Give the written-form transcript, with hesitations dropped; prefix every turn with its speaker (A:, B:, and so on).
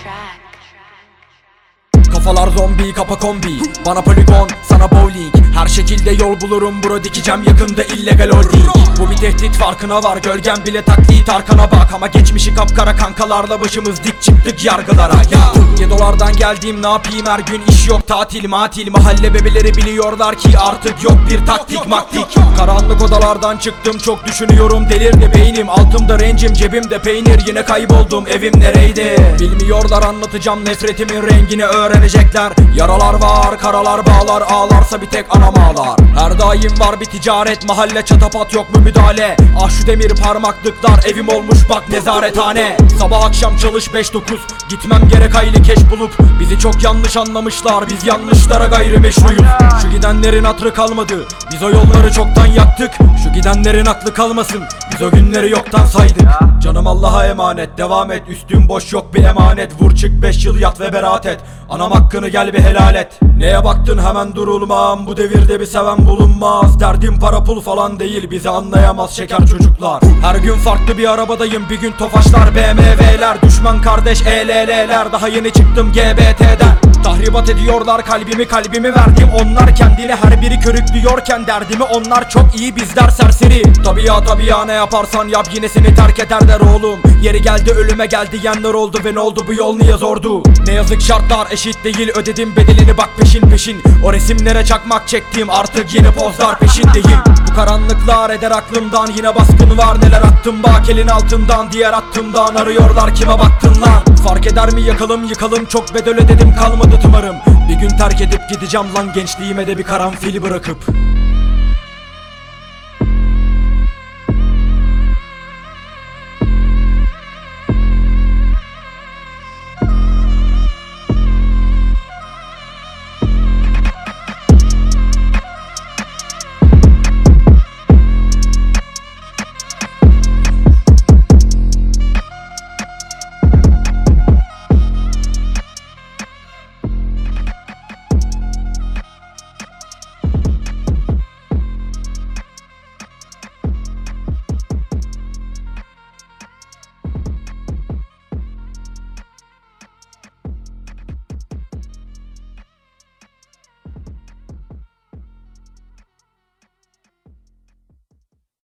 A: Kafalar zombi, kapa kombi. Bana poligon, sana bowling. Her şekilde yol bulurum bro, dikeceğim yakında illegal holding. Bu bir tehdit, farkına var, gölgen bile taklit arkana bak. Ama geçmişi kapkara kankalarla başımız dik, çıktık yargılara ya. $7 geldiğim, ne yapayım, her gün iş yok, tatil matil. Mahalle bebeleri biliyorlar ki artık yok bir taktik maktik. Karanlık odalardan çıktım, çok düşünüyorum, delirdi beynim. Altımda rencim, cebimde peynir, yine kayboldum, evim nereydi? Bilmiyorlar, anlatacağım nefretimin rengini, öğrenecekler. Yaralar var, karalar bağlar, ağlarsa bir tek anam ağlar. Her daim var bir ticaret, mahalle çatapat, yok mu müdahale? Ah şu demir parmaklıklar, evim olmuş bak nezarethane. Sabah akşam çalış 5-9, gitmem gerek hayli keş bulup. Bizi çok yanlış anlamışlar, biz yanlışlara gayrimeşruyuz. Şu gidenlerin hatırı kalmadı, biz o yolları çoktan yaktık. Şu gidenlerin aklı kalmasın, biz o günleri yoktan saydık. Canım Allah'a emanet, devam et, üstün boş yok bir emanet. Vur çık 5 yıl yat ve beraat et, anam hakkını gel bir helal et. Neye baktın hemen durulmam, bu devirde bir seven bulunmaz. Derdim para pul falan değil, bizi anlayamaz şeker çocuklar. Her gün farklı bir arabadayım, bir gün Tofaşlar BMW'ler. Düşman kardeş ELL'ler, daha yeni çıktım GBT'den. Tahribat ediyorlar kalbimi verdim. Onlar kendini her biri körüklüyorken derdimi onlar çok iyi, bizler serseri. Tabii ya ne yaparsan yap yine seni terk ederler oğlum. Yeri geldi ölüme geldi diyenler oldu ve ne oldu, bu yol niye zordu? Ne yazık şartlar eşit değil, ödedim bedelini bak peşin peşin. O resimlere çakmak çektiğim, artık yeni pozlar peşindeyim. Bu karanlıklar eder aklımdan, yine baskın var, neler attım bak elin altından. Diğer attığımdan arıyorlar, kime baktın lan? Fark eder mi yakalım yıkalım, çok bedel ödedim kalmadı tımarım. Bir gün terk edip gideceğim lan, gençliğime de bir karanfili bırakıp.